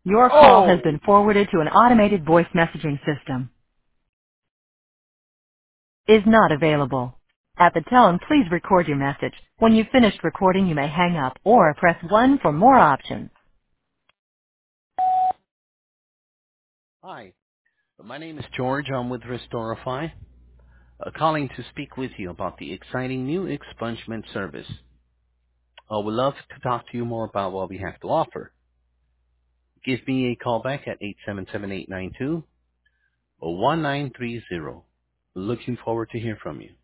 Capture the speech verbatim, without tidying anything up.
Your call has Oh, been forwarded to an automated voice messaging system. Is not available. At the tone, please record your message. When you've finished recording, you may hang up or press one for more options. hi. My name is George. I'm with Restorify, uh, calling to speak with you about the exciting new expungement service. I would love to talk to you more about what we have to offer. Give me a call back at eight seven seven, eight nine two, one nine three zero. Looking forward to hear from you.